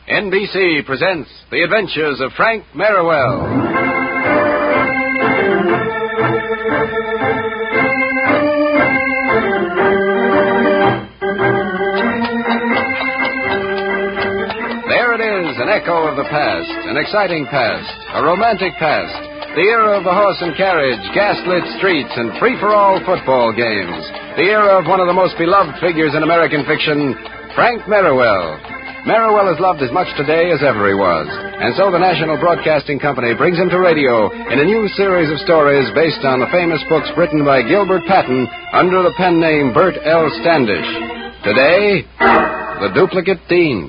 NBC presents The Adventures of Frank Merriwell. There it is, an echo of the past, an exciting past, a romantic past, the era of the horse and carriage, gaslit streets, and free-for-all football games, the era of one of the most beloved figures in American fiction, Frank Merriwell. Merriwell is loved as much today as ever he was, and so the National Broadcasting Company brings him to radio in a new series of stories based on the famous books written by Gilbert Patton under the pen name Bert L. Standish. Today, The Duplicate Dean.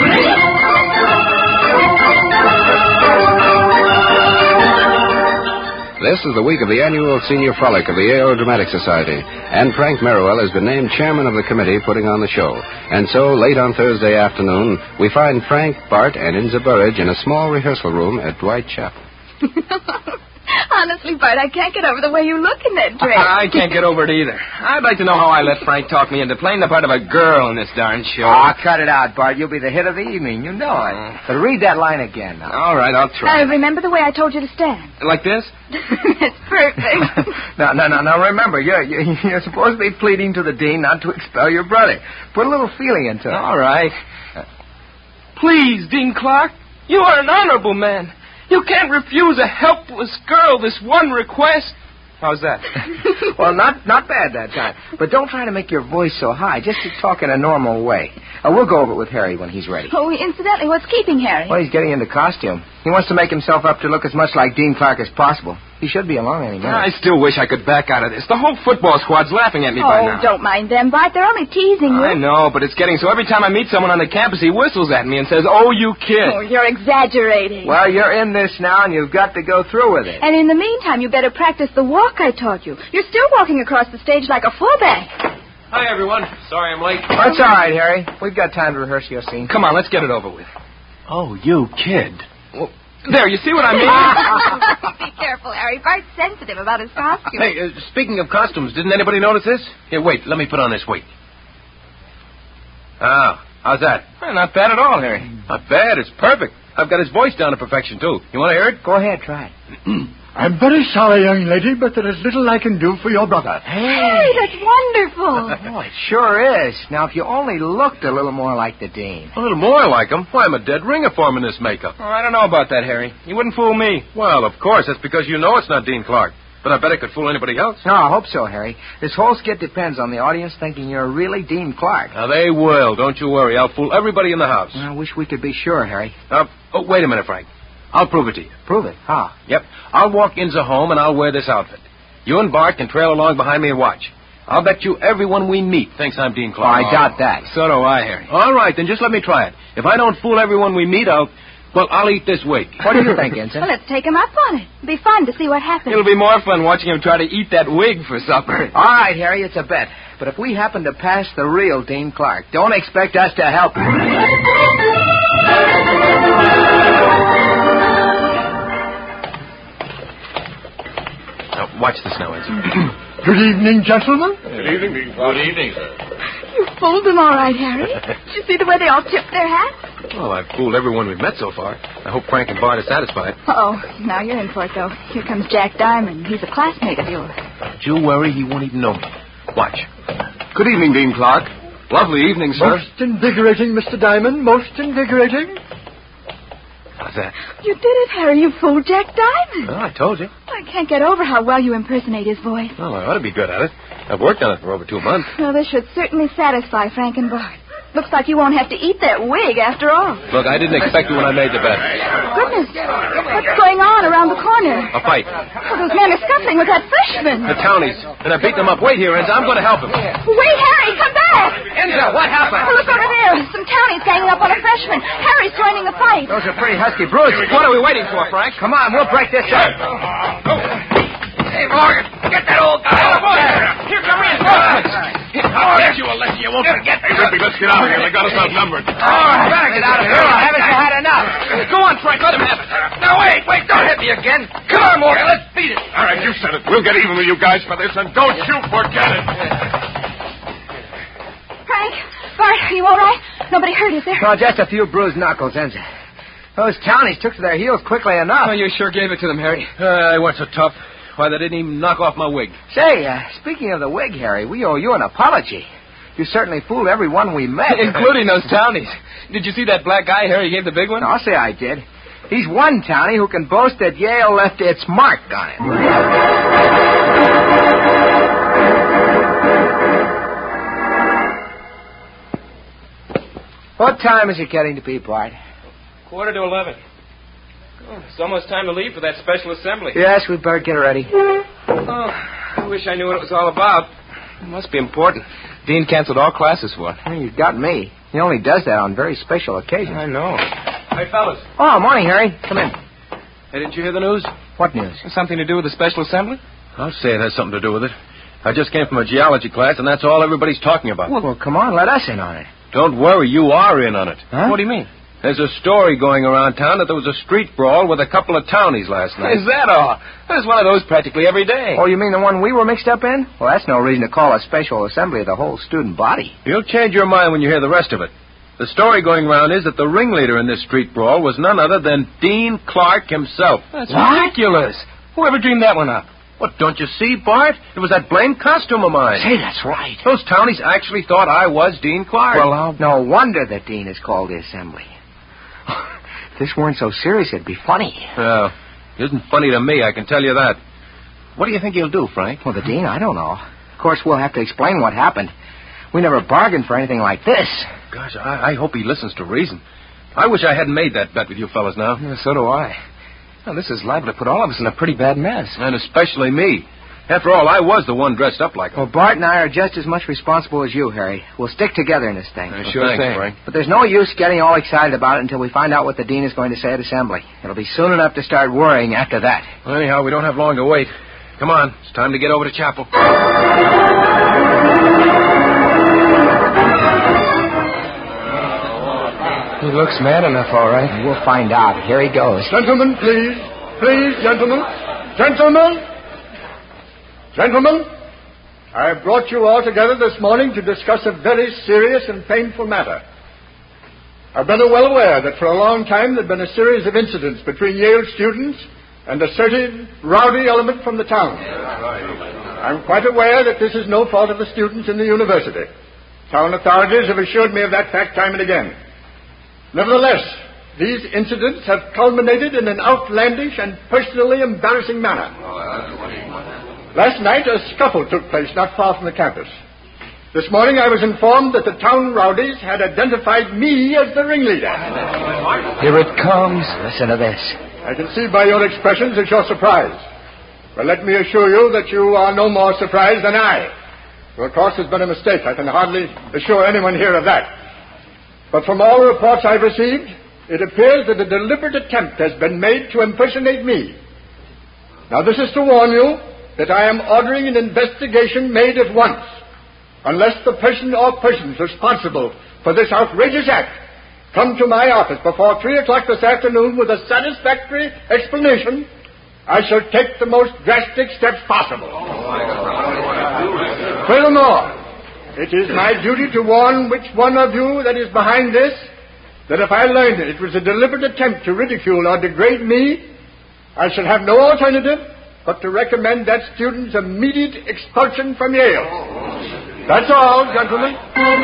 This is the week of the annual senior frolic of the Yale Dramatic Society, and Frank Merriwell has been named chairman of the committee putting on the show. And so, late on Thursday afternoon, we find Frank, Bart, and Inza Burridge in a small rehearsal room at Dwight Chapel. Honestly, Bart, I can't get over the way you look in that dress. I can't get over it either. I'd like to know how I let Frank talk me into playing the part of a girl in this darn show. Cut it out, Bart. You'll be the hit of the evening. You know it. But read that line again now. All right, I'll try. Remember the way I told you to stand? Like this? It's perfect. Now, remember, you're supposed to be pleading to the dean not to expel your brother. Put a little feeling into it. All right. Please, Dean Clark, you are an honorable man. You can't refuse a helpless girl this one request. How's that? Well, not bad that time. But don't try to make your voice so high. Just talk in a normal way. We'll go over it with Harry when he's ready. Oh, incidentally, what's keeping Harry? Well, he's getting into costume. He wants to make himself up to look as much like Dean Clark as possible. He should be along any minute. I still wish I could back out of this. The whole football squad's laughing at me by now. Oh, don't mind them, Bart. They're only teasing you. I know, but it's getting so every time I meet someone on the campus, he whistles at me and says, "Oh, you kid." Oh, you're exaggerating. Well, you're in this now, and you've got to go through with it. And in the meantime, you better practice the walk I taught you. You're still walking across the stage like a fullback. Hi, everyone. Sorry I'm late. That's all right, Harry. We've got time to rehearse your scene. Come on, let's get it over with. Oh, you kid. Well, there, you see what I mean? Be careful, Harry. Bart's sensitive about his costume. Hey, speaking of costumes, didn't anybody notice this? Here, wait. Let me put on this wig. How's that? Well, not bad at all, Harry. Not bad. It's perfect. I've got his voice down to perfection, too. You want to hear it? Go ahead, try it. I'm very sorry, young lady, but there is little I can do for your brother. Harry, that's wonderful. Oh, it sure is. Now, if you only looked a little more like the dean. A little more like him? Why, I'm a dead ringer for him in this makeup. Oh, I don't know about that, Harry. You wouldn't fool me. Well, of course. That's because you know it's not Dean Clark. But I bet it could fool anybody else. No, I hope so, Harry. This whole skit depends on the audience thinking you're really Dean Clark. Now, they will. Don't you worry. I'll fool everybody in the house. I wish we could be sure, Harry. Wait a minute, Frank. I'll prove it to you. Prove it? How? Yep. I'll walk Inza home and I'll wear this outfit. You and Bart can trail along behind me and watch. I'll bet you everyone we meet thinks I'm Dean Clark. I doubt that. So do I, Harry. All right, then just let me try it. If I don't fool everyone we meet, I'll eat this wig. What do you think, Ensign? Well, let's take him up on it. It'll be fun to see what happens. It'll be more fun watching him try to eat that wig for supper. All right, Harry, it's a bet. But if we happen to pass the real Dean Clark, don't expect us to help you. Now, watch this now, Ensign. Good evening, gentlemen. Good evening, Dean Clark. Good evening, sir. You fooled them all right, Harry. Did you see the way they all tipped their hats? Well, I've fooled everyone we've met so far. I hope Frank and Bart are satisfied. Oh, now you're in for it, though. Here comes Jack Diamond. He's a classmate of yours. Don't you worry, he won't even know me. Watch. Good evening, Dean Clark. Lovely evening, sir. Most invigorating, Mr. Diamond. Most invigorating. How's that? You did it, Harry. You fooled Jack Diamond. Well, I told you. I can't get over how well you impersonate his voice. Well, I ought to be good at it. I've worked on it for over 2 months. Well, this should certainly satisfy Frank and Bart. Looks like you won't have to eat that wig after all. Look, I didn't expect it when I made the bet. Goodness, what's going on around the corner? A fight. Oh, those men are scuffling with that freshman. The townies. And I beat them up. Wait here, Enza. I'm going to help him. Wait, Harry, come back! Enza, what happened? Oh, look over there. Some townies ganging up on a freshman. Harry's joining the fight. Those are pretty husky bruises. What are we waiting for, Frank? Come on, we'll break this up. Hey, Morgan, get that old guy. Here come reinforcements. I'll bet you, Alessi, you won't forget me. Let's get out of here. They got us outnumbered. All right, better get out of here. Haven't you had enough? Go on, Frank. Let him have it. Now, wait. Don't hit me again. Come on, Morgan. Let's beat it. All right, you said it. We'll get even with you guys for this, and don't you forget it. Frank, Bart, are you all right? Nobody hurt, is there? No, just a few bruised knuckles, Enza. Those townies took to their heels quickly enough. Oh, you sure gave it to them, Harry. They weren't so tough. Why, they didn't even knock off my wig. Say, speaking of the wig, Harry, we owe you an apology. You certainly fooled everyone we met. Including those townies. Did you see that black guy Harry gave the big one? I'll say I did. He's one townie who can boast that Yale left its mark on it. What time is it getting to be, Bart? 11:45. Oh, it's almost time to leave for that special assembly. Yes, we'd better get ready. Oh, I wish I knew what it was all about. It must be important. Dean canceled all classes for it. Well, you got me. He only does that on very special occasions. I know. Hey, fellas. Oh, morning, Harry. Come in. Hey, didn't you hear the news? What news? Something to do with the special assembly? I'll say it has something to do with it. I just came from a geology class, and that's all everybody's talking about. Well, come on, let us in on it. Don't worry, you are in on it. Huh? What do you mean? There's a story going around town that there was a street brawl with a couple of townies last night. Is that all? There's one of those practically every day. Oh, you mean the one we were mixed up in? Well, that's no reason to call a special assembly of the whole student body. You'll change your mind when you hear the rest of it. The story going around is that the ringleader in this street brawl was none other than Dean Clark himself. That's ridiculous. Whoever dreamed that one up? What, don't you see, Bart? It was that blamed costume of mine. Say, that's right. Those townies actually thought I was Dean Clark. Well, no wonder that Dean has called the assembly. If this weren't so serious, it'd be funny. Well, it isn't funny to me, I can tell you that. What do you think he'll do, Frank? Well, the Dean, I don't know. Of course, we'll have to explain what happened. We never bargained for anything like this. Gosh, I hope he listens to reason. I wish I hadn't made that bet with you fellas now. Yeah, so do I. Well, this is liable to put all of us in a pretty bad mess. And especially me. After all, I was the one dressed up like him. Well, Bart and I are just as much responsible as you, Harry. We'll stick together in this thing. Sure thanks, thing. Frank. But there's no use getting all excited about it until we find out what the Dean is going to say at assembly. It'll be soon enough to start worrying after that. Well, anyhow, we don't have long to wait. Come on, it's time to get over to chapel. He looks mad enough, all right. We'll find out. Here he goes. Gentlemen, please. Please, gentlemen. Gentlemen. Gentlemen, I have brought you all together this morning to discuss a very serious and painful matter. I've been well aware that for a long time there have been a series of incidents between Yale students and a certain rowdy element from the town. I'm quite aware that this is no fault of the students in the university. Town authorities have assured me of that fact time and again. Nevertheless, these incidents have culminated in an outlandish and personally embarrassing manner. Last night, a scuffle took place not far from the campus. This morning, I was informed that the town rowdies had identified me as the ringleader. Here it comes. Listen to this. I can see by your expressions that you're surprised. Well, let me assure you that you are no more surprised than I. Your course has been a mistake. I can hardly assure anyone here of that. But from all reports I've received, it appears that a deliberate attempt has been made to impersonate me. Now, this is to warn you that I am ordering an investigation made at once, unless the person or persons responsible for this outrageous act come to my office before 3 o'clock this afternoon with a satisfactory explanation. I shall take the most drastic steps possible. Furthermore, it is my duty to warn which one of you that is behind this, that if I learn that it was a deliberate attempt to ridicule or degrade me, I shall have no alternative but to recommend that student's immediate expulsion from Yale. That's all, gentlemen.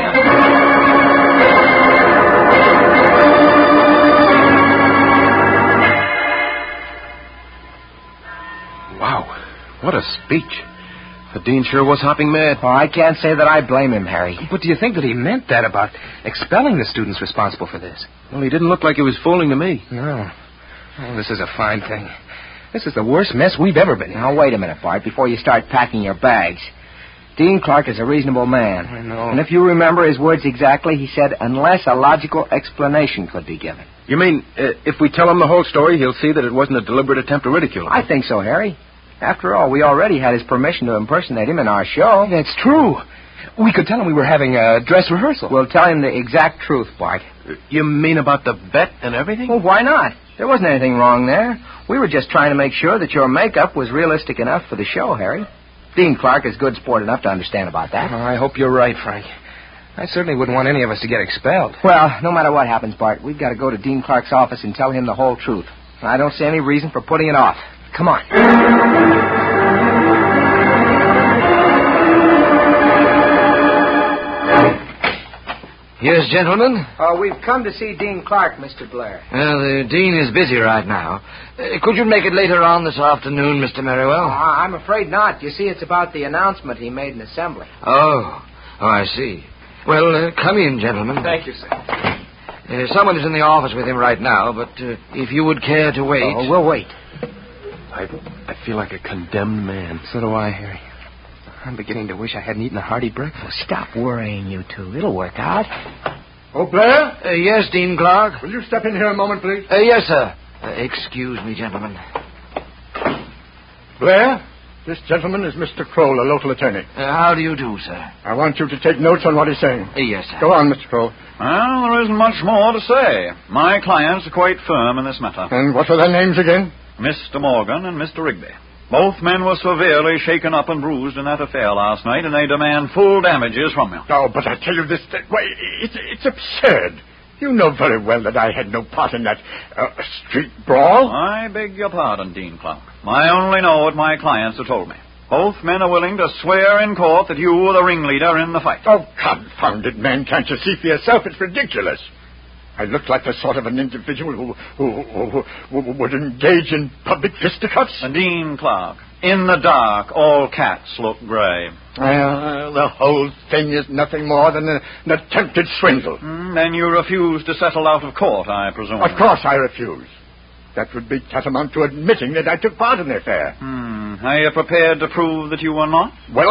Wow, what a speech. The dean sure was hopping mad. Oh, I can't say that I blame him, Harry. But do you think that he meant that about expelling the students responsible for this? Well, he didn't look like he was fooling to me. No. Oh, this is a fine thing. This is the worst mess we've ever been in. Now, wait a minute, Bart, before you start packing your bags. Dean Clark is a reasonable man. I know. And if you remember his words exactly, he said, unless a logical explanation could be given. You mean, if we tell him the whole story, he'll see that it wasn't a deliberate attempt to ridicule him? I think so, Harry. After all, we already had his permission to impersonate him in our show. That's true. We could tell him we were having a dress rehearsal. We'll tell him the exact truth, Bart. You mean about the bet and everything? Well, why not? There wasn't anything wrong there. We were just trying to make sure that your makeup was realistic enough for the show, Harry. Dean Clark is good sport enough to understand about that. Oh, I hope you're right, Frank. I certainly wouldn't want any of us to get expelled. Well, no matter what happens, Bart, we've got to go to Dean Clark's office and tell him the whole truth. I don't see any reason for putting it off. Come on. Yes, gentlemen? We've come to see Dean Clark, Mr. Blair. Well, the dean is busy right now. Could you make it later on this afternoon, Mr. Merriwell? I'm afraid not. You see, it's about the announcement he made in Assembly. Oh, I see. Well, come in, gentlemen. Thank you, sir. Someone is in the office with him right now, but if you would care to wait... Oh, we'll wait. I feel like a condemned man. So do I, Harry. I'm beginning to wish I hadn't eaten a hearty breakfast. Well, stop worrying, you two. It'll work out. Oh, Blair? yes, Dean Clark? Will you step in here a moment, please? Yes, sir. Excuse me, gentlemen. Blair, this gentleman is Mr. Kroll, a local attorney. How do you do, sir? I want you to take notes on what he's saying. Yes, sir. Go on, Mr. Kroll. Well, there isn't much more to say. My clients are quite firm in this matter. And what were their names again? Mr. Morgan and Mr. Rigby. Both men were severely shaken up and bruised in that affair last night, and they demand full damages from you. Oh, but I tell you this... Why, it's absurd. You know very well that I had no part in that street brawl. I beg your pardon, Dean Clark. I only know what my clients have told me. Both men are willing to swear in court that you were the ringleader in the fight. Oh, confounded man, can't you see for yourself? It's ridiculous. I look like the sort of an individual who would engage in public fisticuffs. And Dean Clark, in the dark, all cats look gray. Well, the whole thing is nothing more than an attempted swindle. Then you refuse to settle out of court, I presume. Of course I refuse. That would be tantamount to admitting that I took part in the affair. Are you prepared to prove that you were not? Well,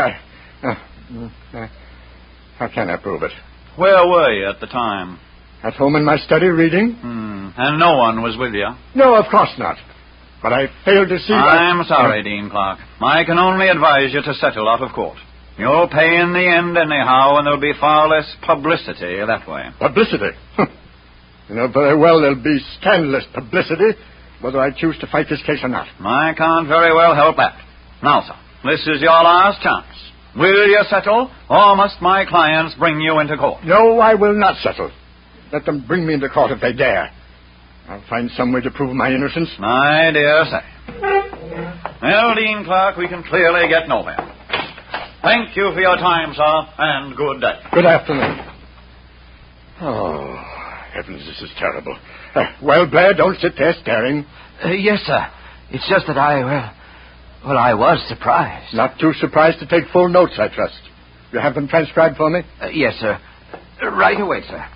how can I prove it? Where were you at the time? At home in my study reading. And no one was with you? No, of course not. But I failed to see... I'm sorry, Dean Clark. I can only advise you to settle out of court. You'll pay in the end anyhow, and there'll be far less publicity that way. Publicity? You know very well there'll be scandalous publicity, whether I choose to fight this case or not. I can't very well help that. Now, sir, this is your last chance. Will you settle, or must my clients bring you into court? No, I will not settle. Let them bring me into court if they dare. I'll find some way to prove my innocence. I dare say. Well, Dean Clark, we can clearly get nowhere. Thank you for your time, sir, and good day. Good afternoon. Oh, heavens, this is terrible. Well, Blair, don't sit there staring. Yes, sir. It's just that I was surprised. Not too surprised to take full notes, I trust. You have them transcribed for me? Yes, sir. Right away, sir.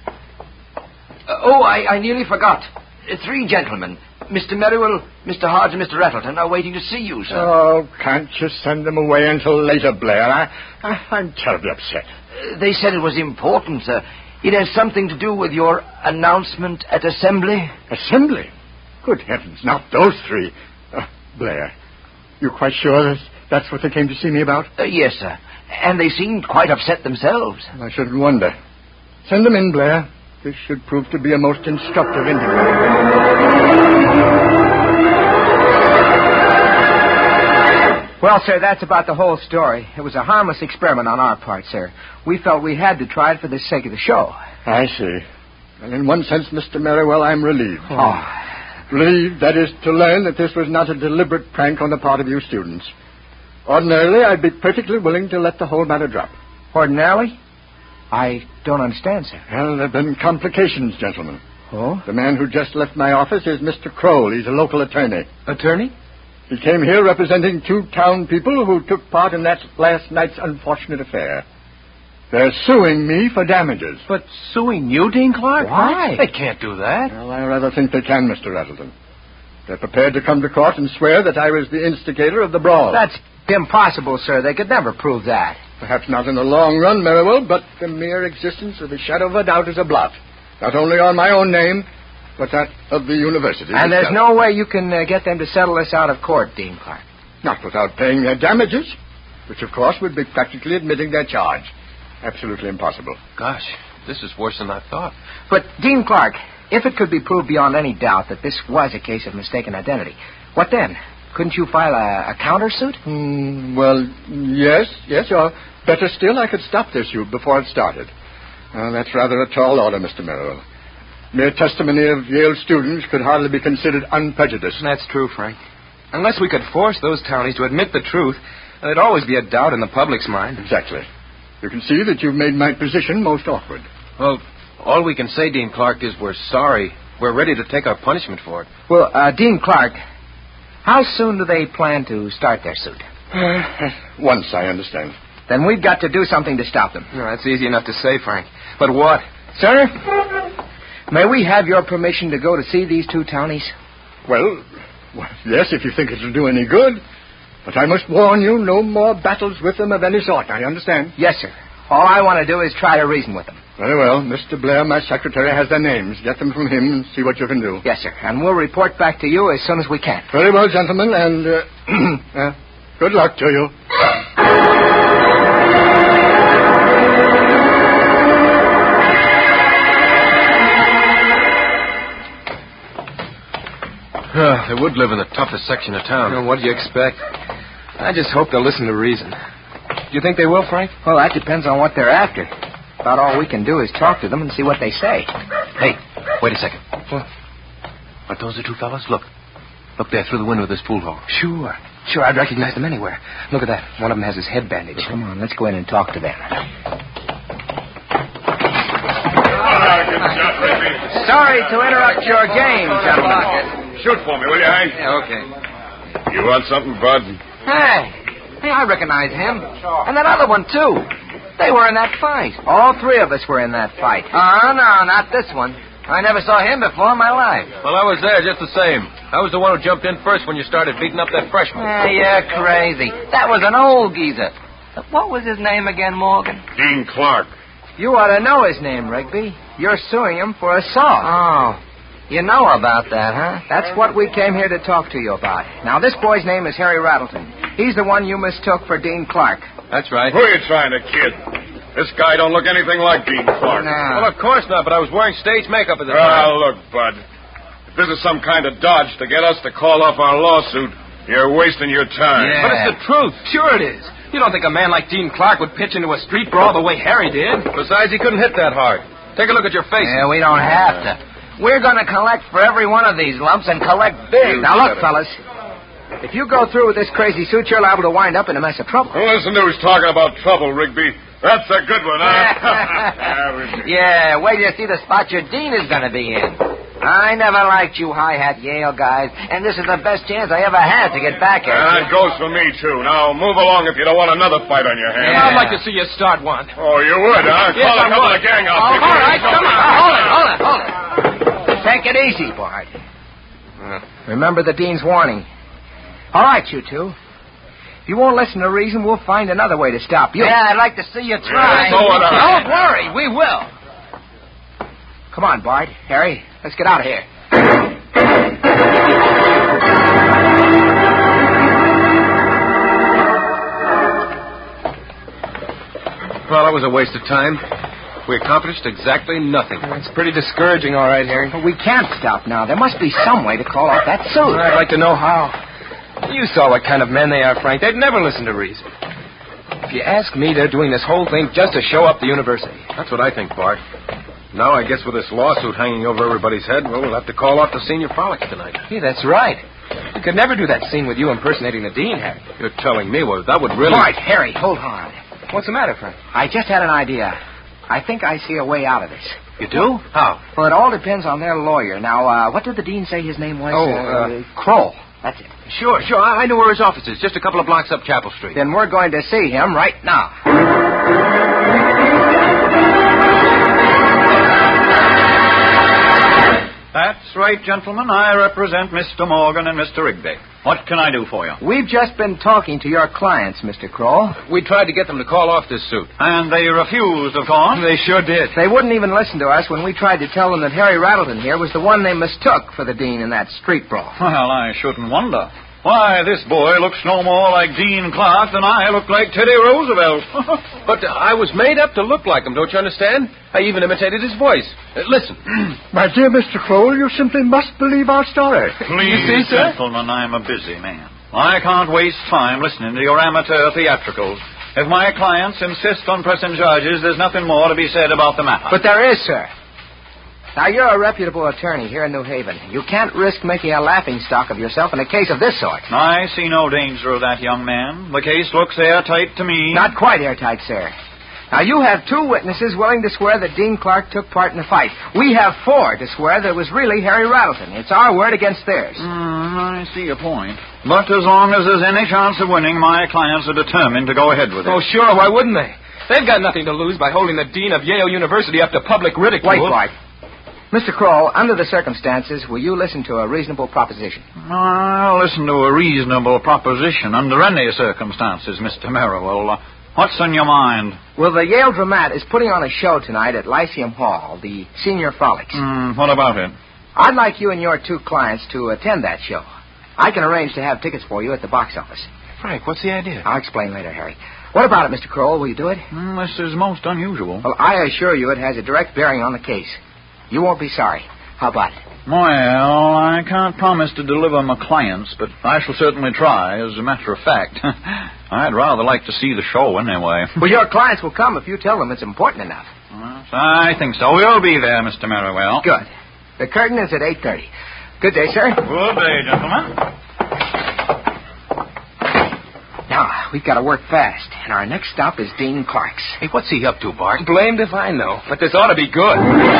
I nearly forgot. 3 gentlemen, Mr. Merriwell, Mr. Hodge, and Mr. Rattleton, are waiting to see you, sir. Oh, can't you send them away until later, Blair? I'm terribly upset. They said it was important, sir. It has something to do with your announcement at Assembly. Assembly? Good heavens, not those 3. Blair, you quite sure that's what they came to see me about? Yes, sir. And they seemed quite upset themselves. I shouldn't wonder. Send them in, Blair. This should prove to be a most instructive interview. Well, sir, that's about the whole story. It was a harmless experiment on our part, sir. We felt we had to try it for the sake of the show. I see. And in one sense, Mr. Merriwell, I'm relieved. Oh. Relieved, that is, to learn that this was not a deliberate prank on the part of you students. Ordinarily, I'd be perfectly willing to let the whole matter drop. Ordinarily? I don't understand, sir. Well, there have been complications, gentlemen. Oh? The man who just left my office is Mr. Kroll. He's a local attorney. Attorney? He came here representing 2 town people who took part in that last night's unfortunate affair. They're suing me for damages. But suing you, Dean Clark? Why? They can't do that. Well, I rather think they can, Mr. Rattleton. They're prepared to come to court and swear that I was the instigator of the brawl. That's impossible, sir. They could never prove that. Perhaps not in the long run, Merriwell, but the mere existence of the shadow of a doubt is a blot. Not only on my own name, but that of the university. And there's no way you can get them to settle this out of court, Dean Clark. Not without paying their damages, which, of course, would be practically admitting their charge. Absolutely impossible. Gosh, this is worse than I thought. But, Dean Clark, if it could be proved beyond any doubt that this was a case of mistaken identity, what then? Couldn't you file a countersuit? Well, yes, or better still, I could stop their suit before it started. That's rather a tall order, Mr. Merrill. Mere testimony of Yale students could hardly be considered unprejudiced. That's true, Frank. Unless we could force those townies to admit the truth, there'd always be a doubt in the public's mind. Exactly. You can see that you've made my position most awkward. Well, all we can say, Dean Clark, is we're sorry. We're ready to take our punishment for it. Well, Dean Clark, how soon do they plan to start their suit? Once, I understand. Then we've got to do something to stop them. No, that's easy enough to say, Frank. But what? Sir, may we have your permission to go to see these two townies? Well, yes, if you think it'll do any good. But I must warn you, no more battles with them of any sort, I understand. Yes, sir. All I want to do is try to reason with them. Very well. Mr. Blair, my secretary, has their names. Get them from him and see what you can do. Yes, sir. And we'll report back to you as soon as we can. Very well, gentlemen, and good luck to you. They would live in the toughest section of town. What do you expect? I just hope they'll listen to reason. Do you think they will, Frank? Well, that depends on what they're after. About all we can do is talk to them and see what they say. Hey, wait a second. What? Aren't those the two fellas? Look there through the window of this pool hall. Sure, I'd recognize them anywhere. Look at that. One of them has his head bandaged. Come on, let's go in and talk to them. Sorry to interrupt your game, gentlemen. Shoot for me, will you, Hank? Yeah, okay. You want something, Bud? Hey, I recognize him. And that other one, too. They were in that fight. All three of us were in that fight. Oh, no, not this one. I never saw him before in my life. Well, I was there just the same. I was the one who jumped in first when you started beating up that freshman. You're crazy. That was an old geezer. What was his name again, Morgan? Dean Clark. You ought to know his name, Rigby. You're suing him for assault. Oh. You know about that, huh? That's what we came here to talk to you about. Now, this boy's name is Harry Rattleton. He's the one you mistook for Dean Clark. That's right. Who are you trying to kid? This guy don't look anything like Dean Clark. No. Well, of course not, but I was wearing stage makeup at the time. Ah, look, Bud. If this is some kind of dodge to get us to call off our lawsuit, you're wasting your time. Yeah. But it's the truth. Sure it is. You don't think a man like Dean Clark would pitch into a street brawl the way Harry did? Besides, he couldn't hit that hard. Take a look at your face. Yeah, we don't have to. We're going to collect for every one of these lumps and collect big. Now, look, fellas. If you go through with this crazy suit, you're liable to wind up in a mess of trouble. Well, listen to who's talking about trouble, Rigby. That's a good one, huh? Yeah, wait till you see the spot your dean is going to be in. I never liked you high-hat Yale guys, and this is the best chance I ever had to get back at you. That goes for me, too. Now, move along if you don't want another fight on your hands. Yeah. I'd like to see you start one. Oh, you would, huh? Yes, Call a I couple would. of gang All outfits. right, come on. Hold it. Take it easy, Bart. Remember the dean's warning. All right, you two. If you won't listen to reason, we'll find another way to stop you. Yeah, I'd like to see you try. Yeah, so would I. Don't worry, we will. Come on, Bart. Harry, let's get out of here. Well, that was a waste of time. We accomplished exactly nothing. It's pretty discouraging, all right, Harry. But we can't stop now. There must be some way to call off that suit. I'd like to know how. You saw what kind of men they are, Frank. They'd never listen to reason. If you ask me, they're doing this whole thing just to show up the university. That's what I think, Bart. Now, I guess with this lawsuit hanging over everybody's head, well, we'll have to call off the senior frolics tonight. Yeah, that's right. We could never do that scene with you impersonating the dean, Harry. You're telling me, well, that would really... Bart, Harry, hold on. What's the matter, Frank? I just had an idea. I think I see a way out of this. You do? How? Well, it all depends on their lawyer. Now, what did the dean say his name was? Oh, Kroll. That's it. Sure. I know where his office is. Just a couple of blocks up Chapel Street. Then we're going to see him right now. That's right, gentlemen. I represent Mr. Morgan and Mr. Rigby. What can I do for you? We've just been talking to your clients, Mr. Kroll. We tried to get them to call off this suit. And they refused, of course. They sure did. They wouldn't even listen to us when we tried to tell them that Harry Rattleton here was the one they mistook for the dean in that street brawl. Well, I shouldn't wonder. Why, this boy looks no more like Dean Clark than I look like Teddy Roosevelt. But I was made up to look like him, don't you understand? I even imitated his voice. Listen. My dear Mr. Kroll, you simply must believe our story. Please, see, sir? gentlemen, I'm a busy man. I can't waste time listening to your amateur theatricals. If my clients insist on pressing charges, there's nothing more to be said about the matter. But there is, sir. Now, you're a reputable attorney here in New Haven. You can't risk making a laughingstock of yourself in a case of this sort. I see no danger of that, young man. The case looks airtight to me. Not quite airtight, sir. Now, you have 2 witnesses willing to swear that Dean Clark took part in the fight. We have 4 to swear that it was really Harry Rattleton. It's our word against theirs. I see your point. But as long as there's any chance of winning, my clients are determined to go ahead with it. Oh, sure. Why wouldn't they? They've got nothing to lose by holding the dean of Yale University up to public ridicule. Wait, Bart. Mr. Kroll, under the circumstances, will you listen to a reasonable proposition? I'll listen to a reasonable proposition under any circumstances, Mr. Merriwell. What's on your mind? Well, the Yale Dramat is putting on a show tonight at Lyceum Hall, the Senior Frolics. What about it? I'd like you and your 2 clients to attend that show. I can arrange to have tickets for you at the box office. Frank, what's the idea? I'll explain later, Harry. What about it, Mr. Kroll? Will you do it? This is most unusual. Well, I assure you it has a direct bearing on the case. You won't be sorry. How about it? Well, I can't promise to deliver my clients, but I shall certainly try, as a matter of fact. I'd rather like to see the show anyway. Well, your clients will come if you tell them it's important enough. I think so. We'll be there, Mr. Merriwell. Good. The curtain is at 8:30. Good day, sir. Good day, gentlemen. Now, we've got to work fast, and our next stop is Dean Clark's. Hey, what's he up to, Bart? Blamed if I know, but this ought to be good.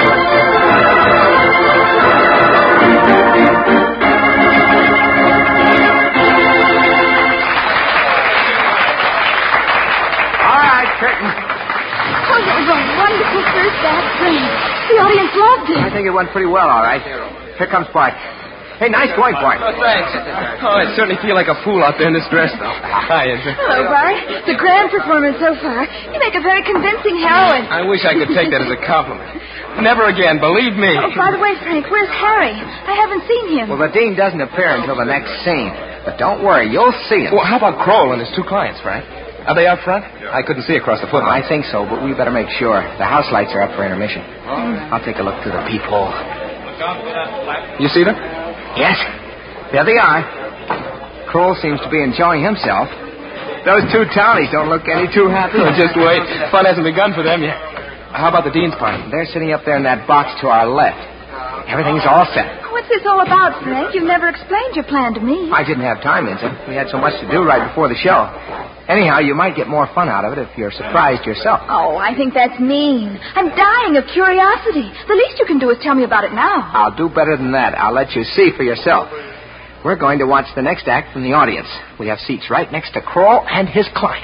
Curtain. Oh, that was a wonderful first act, Frank. The audience loved it. I think it went pretty well, all right. Here comes Bart. Hey, nice going, Bart. Oh, thanks. Oh, I certainly feel like a fool out there in this dress, though. Hi, Andrew. Hello, Bart. It's a grand performance so far. You make a very convincing heroine. I wish I could take that as a compliment. Never again, believe me. Oh, by the way, Frank, where's Harry? I haven't seen him. Well, the dean doesn't appear until the next scene. But don't worry, you'll see him. Well, how about Kroll and his 2 clients, Frank? Are they out front? I couldn't see across the footlights. I think so, but we better make sure. The house lights are up for intermission. I'll take a look through the peephole. You see them? Yes. There they are. Kroll seems to be enjoying himself. Those 2 townies don't look any too happy. Just wait. Fun hasn't begun for them yet. How about the dean's party? They're sitting up there in that box to our left. Everything's all set. What's this all about, Frank? You've never explained your plan to me. I didn't have time, Vincent. We had so much to do right before the show. Anyhow, you might get more fun out of it if you're surprised yourself. Oh, I think that's mean. I'm dying of curiosity. The least you can do is tell me about it now. I'll do better than that. I'll let you see for yourself. We're going to watch the next act from the audience. We have seats right next to Kroll and his client.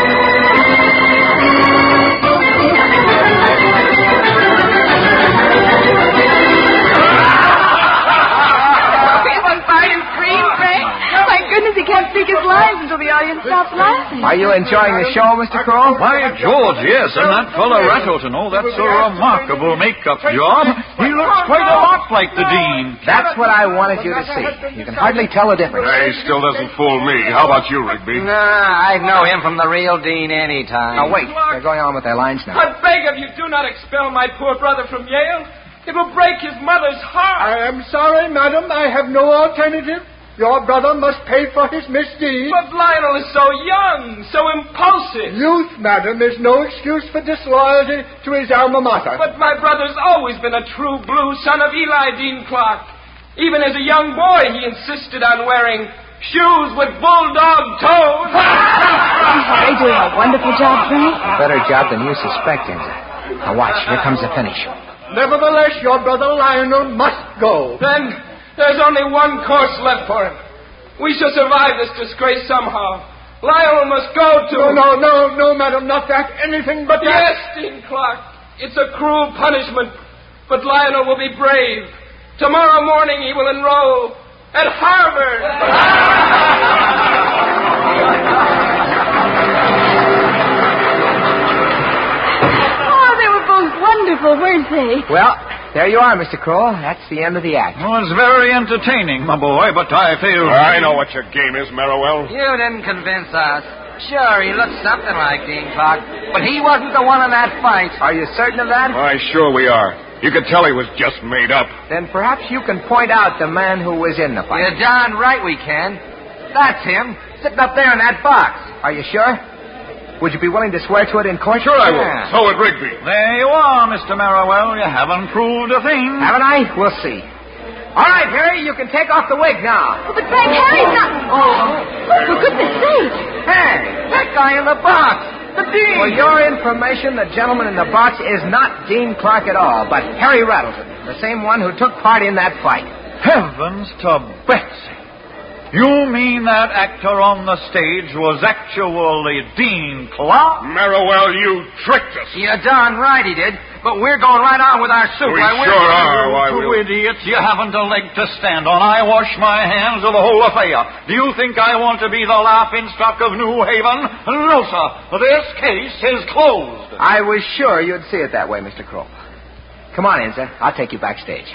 Goodness, he can't speak his lines until the audience stops laughing. Are you enjoying the show, Mr. Kroll? Why, George, yes, and that fellow Rattleton. Oh, that's a remarkable make-up job. He looks quite a lot like the dean. That's what I wanted you to see. You can hardly tell the difference. He still doesn't fool me. How about you, Rigby? Nah, I'd know him from the real dean any time. Now, wait. They're going on with their lines now. I beg of you, do not expel my poor brother from Yale. It will break his mother's heart. I am sorry, madam. I have no alternative. Your brother must pay for his misdeed. But Lionel is so young, so impulsive. Youth, madam, is no excuse for disloyalty to his alma mater. But my brother's always been a true blue son of Eli Dean Clark. Even as a young boy, he insisted on wearing shoes with bulldog toes. They're doing a wonderful job, Frank. Better job than you suspect, Enza. Now watch, here comes the finish. Nevertheless, your brother Lionel must go. Then there's only one course left for him. We shall survive this disgrace somehow. Lionel must go to... No, madam, not that. Anything but that. Yes, Dean Clark. It's a cruel punishment, but Lionel will be brave. Tomorrow morning he will enroll at Harvard. Oh, they were both wonderful, weren't they? Well, there you are, Mr. Kroll. That's the end of the act. Well, it's very entertaining, my boy, but I failed. I know what your game is, Merriwell. You didn't convince us. Sure, he looked something like Dean Clark, but he wasn't the one in that fight. Are you certain of that? Why, sure we are. You could tell he was just made up. Then perhaps you can point out the man who was in the fight. You're darn right we can. That's him, sitting up there in that box. Are you sure? Would you be willing to swear to it in court? Sure I will. So would Rigby. There you are, Mr. Merriwell. You haven't proved a thing. Haven't I? We'll see. All right, Harry, you can take off the wig now. But Frank, Harry's not... Oh, for goodness sake. Hey, that guy in the box. The Dean. For your information, the gentleman in the box is not Dean Clark at all, but Harry Rattleton, the same one who took part in that fight. Heavens to Betsy. You mean that actor on the stage was actually Dean Clark? Merriwell, you tricked us. You're darn right he did. But we're going right on with our suit. We sure are. Why, you idiots, you haven't a leg to stand on. I wash my hands of the whole affair. Do you think I want to be the laughing stock of New Haven? No, sir. This case is closed. I was sure you'd see it that way, Mr. Crow. Come on, Enza. I'll take you backstage.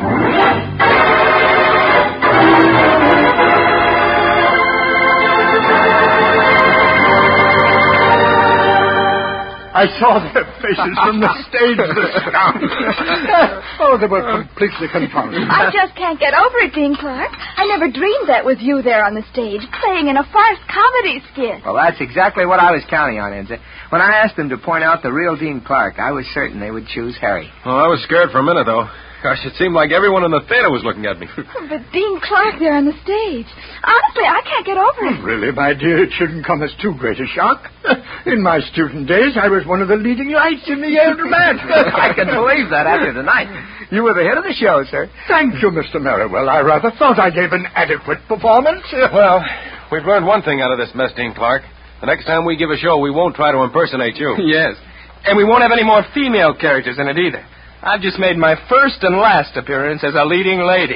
I saw their faces from the stage, the scoundrels. Oh, they were completely confounded. I just can't get over it, Dean Clark. I never dreamed that was you there on the stage, playing in a farce comedy skit. Well, that's exactly what I was counting on, Enza. When I asked them to point out the real Dean Clark, I was certain they would choose Harry. Well, I was scared for a minute, though. Gosh, it seemed like everyone in the theater was looking at me. But Dean Clark there on the stage. Honestly, I can't get over it. Really, my dear, it shouldn't come as too great a shock. In my student days, I was one of the leading lights in the Yale Dramatics. I can believe that after tonight. You were the hit of the show, sir. Thank you, Mr. Merriwell. I rather thought I gave an adequate performance. Well, we've learned one thing out of this mess, Dean Clark. The next time we give a show, we won't try to impersonate you. Yes. And we won't have any more female characters in it either. I've just made my first and last appearance as a leading lady.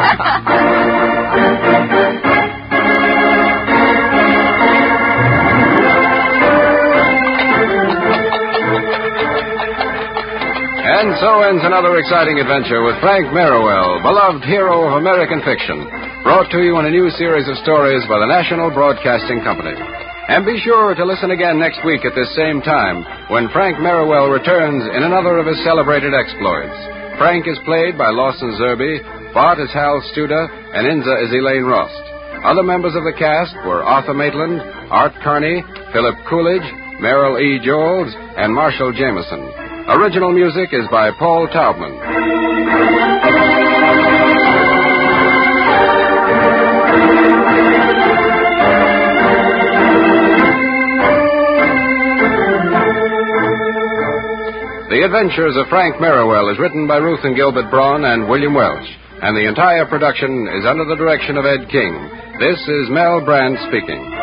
And so ends another exciting adventure with Frank Merriwell, beloved hero of American fiction, brought to you in a new series of stories by the National Broadcasting Company. And be sure to listen again next week at this same time when Frank Merriwell returns in another of his celebrated exploits. Frank is played by Lawson Zerbe, Bart is Hal Studer, and Inza is Elaine Rost. Other members of the cast were Arthur Maitland, Art Carney, Philip Coolidge, Merrill E. Jones, and Marshall Jameson. Original music is by Paul Taubman. The Adventures of Frank Merriwell is written by Ruth and Gilbert Braun and William Welch, and the entire production is under the direction of Ed King. This is Mel Brand speaking.